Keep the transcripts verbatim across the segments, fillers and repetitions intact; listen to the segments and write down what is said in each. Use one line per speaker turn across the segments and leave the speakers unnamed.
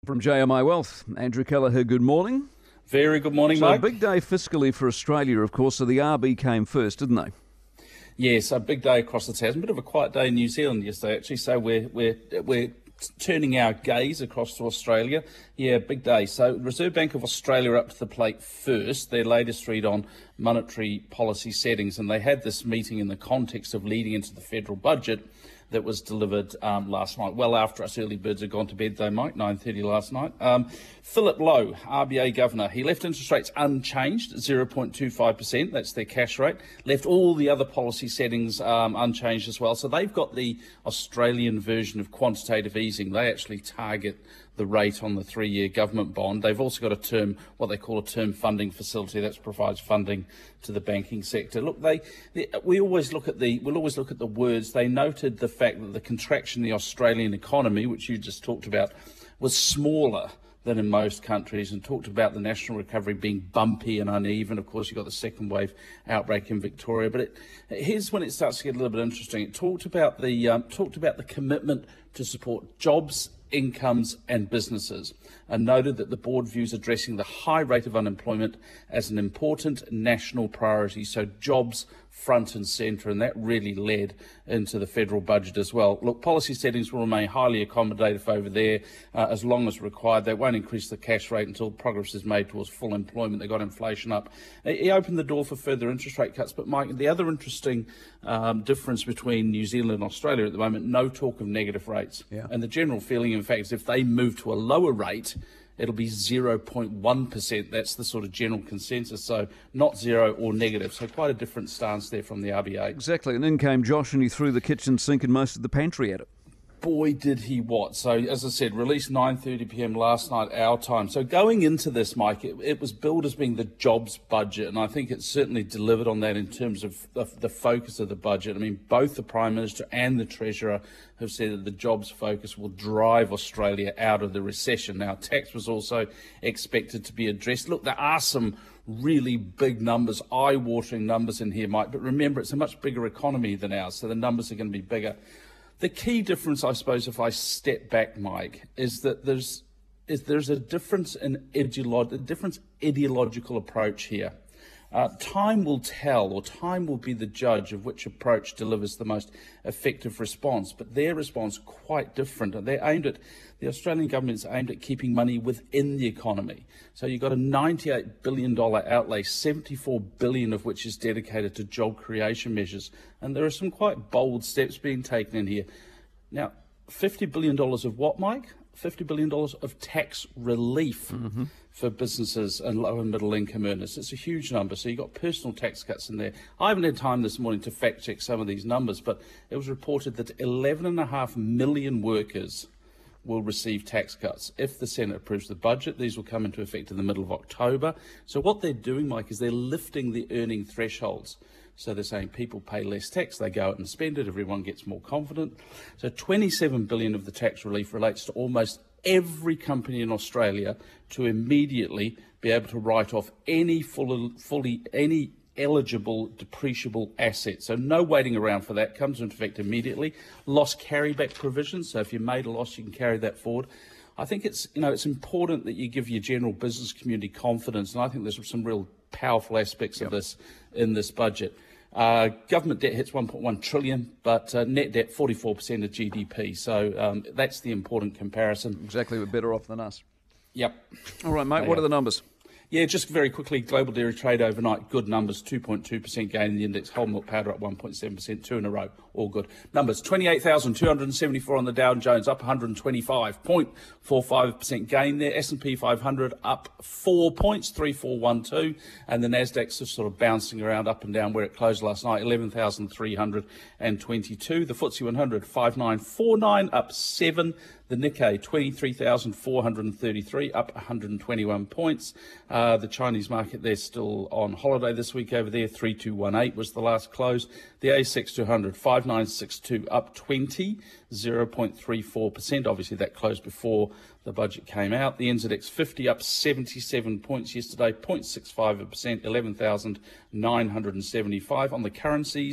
From J M I Wealth, Andrew Kelleher, good morning.
Very good morning,
so
Mike.
So big day fiscally for Australia, of course, so the R B came first, didn't they?
Yes, a big day across the Tasman. A bit of a quiet day in New Zealand yesterday, actually, so we're, we're, we're turning our gaze across to Australia. Yeah, big day. So Reserve Bank of Australia up to the plate first, their latest read on monetary policy settings, and they had this meeting in the context of leading into the federal budget that was delivered um, last night, well after us early birds had gone to bed though, Mike, nine thirty last night. Um, Philip Lowe, R B A Governor, he left interest rates unchanged, zero point two five percent, that's their cash rate, left all the other policy settings um, unchanged as well. So they've got the Australian version of quantitative easing. They actually target the rate on the three-year government bond. They've also got a term, what they call a term funding facility, that provides funding to the banking sector. Look, they, they we always look at the we'll always look at the words. They noted the fact that the contraction in the Australian economy, which you just talked about, was smaller than in most countries, and talked about the national recovery being bumpy and uneven. Of course, you've got the second wave outbreak in Victoria. But it, here's when it starts to get a little bit interesting. It talked about the um, talked about the commitment to support jobs, incomes and businesses, and noted that the board views addressing the high rate of unemployment as an important national priority, so jobs front and centre, and that really led into the federal budget as well. Look, policy settings will remain highly accommodative over there uh, as long as required. They won't increase the cash rate until progress is made towards full employment. They got inflation up. He opened the door for further interest rate cuts, but Mike, the other interesting um, difference between New Zealand and Australia at the moment, no talk of negative rates.
Yeah.
And the general feeling, in fact, is if they move to a lower rate, it'll be zero point one percent. That's the sort of general consensus, so not zero or negative. So quite a different stance there from the R B A.
Exactly, and in came Josh and he threw the kitchen sink and most of the pantry at it.
Boy, did he what. So, as I said, released nine thirty p m last night, our time. So going into this, Mike, it, it was billed as being the jobs budget, and I think it certainly delivered on that in terms of the, the focus of the budget. I mean, both the Prime Minister and the Treasurer have said that the jobs focus will drive Australia out of the recession. Now, tax was also expected to be addressed. Look, there are some really big numbers, eye-watering numbers in here, Mike, but remember, it's a much bigger economy than ours, so the numbers are going to be bigger. The key difference, I suppose, if I step back, Mike, is that there's is there's a difference in ideolo- a different ideological approach here. Uh, time will tell, or time will be the judge of which approach delivers the most effective response. But their response quite different. They're aimed at the Australian government's aimed at keeping money within the economy. So you've got a ninety-eight billion dollars outlay, seventy-four billion dollars of which is dedicated to job creation measures. And there are some quite bold steps being taken in here. Now, fifty billion dollars of what, Mike? fifty billion dollars of tax relief mm-hmm. for businesses and low and middle income earners. It's a huge number. So you've got personal tax cuts in there. I haven't had time this morning to fact check some of these numbers, but it was reported that eleven and a half million workers will receive tax cuts. If the Senate approves the budget, these will come into effect in the middle of October. So what they're doing, Mike, is they're lifting the earning thresholds. So they're saying people pay less tax, they go out and spend it, everyone gets more confident. So twenty-seven billion dollars of the tax relief relates to almost every company in Australia to immediately be able to write off any fully, fully any eligible depreciable assets. So no waiting around for that, comes into effect immediately. Loss carryback provisions, so if you made a loss, you can carry that forward. I think it's, you know, it's important that you give your general business community confidence, and I think there's some real powerful aspects yep. of this in this budget. Uh, government debt hits one point one trillion dollars, but uh, net debt forty-four percent of G D P. So um, that's the important comparison.
Exactly, we're better off than us.
Yep.
All right, mate,
they
what
are.
are the numbers?
Yeah, just very quickly, global dairy trade overnight, good numbers, two point two percent gain in the index, whole milk powder up one point seven percent, two in a row, all good. Numbers, twenty-eight thousand two hundred seventy-four on the Dow Jones, up one hundred twenty-five, zero point four five percent gain there. S and P five hundred up four points, three four one two, and the Nasdaq's just sort of bouncing around up and down where it closed last night, eleven thousand three hundred twenty-two. The F T S E one hundred, five nine four nine, up seven. The Nikkei, twenty-three thousand four hundred thirty-three, up one hundred twenty-one points. Uh, the Chinese market, they're still on holiday this week over there. three two one eight was the last close. The A S X two hundred, five nine six two, up twenty, zero point three four percent. Obviously, that closed before the budget came out. The N Z X fifty up seventy-seven points yesterday, zero point six five percent, eleven thousand nine hundred seventy-five. On the currencies,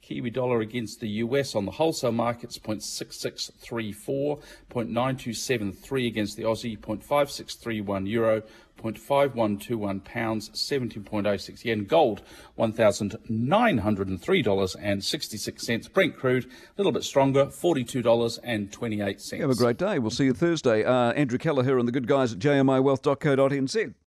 Kiwi dollar against the U S on the wholesale markets, zero point six six three four, zero point nine two seven three against the Aussie, zero point five six three one euro, zero point five one two one pounds, seventeen point oh six yen. Gold, one thousand nine hundred three dollars and sixty-six cents. Brent crude, a little bit stronger, forty-two dollars and twenty-eight cents.
Have a great day. We'll see you Thursday. Uh, Andrew Keller here and the good guys at j m i wealth dot co dot n z.